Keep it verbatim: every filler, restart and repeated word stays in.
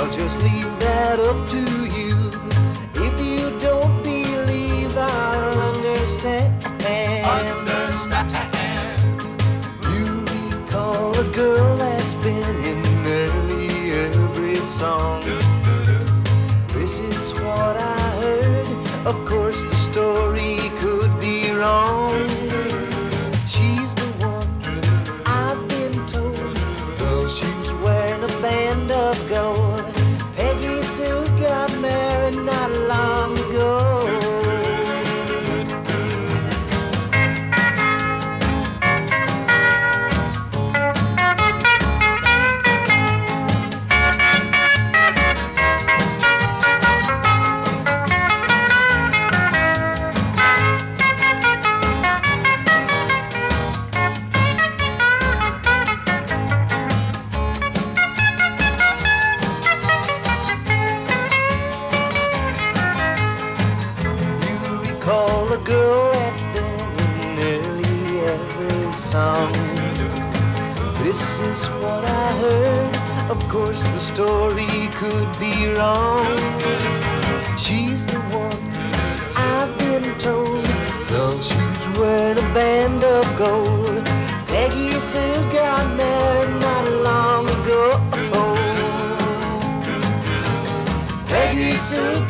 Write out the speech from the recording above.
I'll just leave that up to you. If you don't believe, I understand. Understand. You recall a girl that's been in nearly every song. This is what I heard. Of course the story could be wrong. She's the one I've been told. Though she's wearing a band of gold. Peggy Sue got married not long ago. Call a girl that's been in nearly every song. This is what I heard. Of course the story could be wrong. She's the one I've been told. Though she's wearing a band of gold. Peggy Sue got married not long ago. Peggy Sue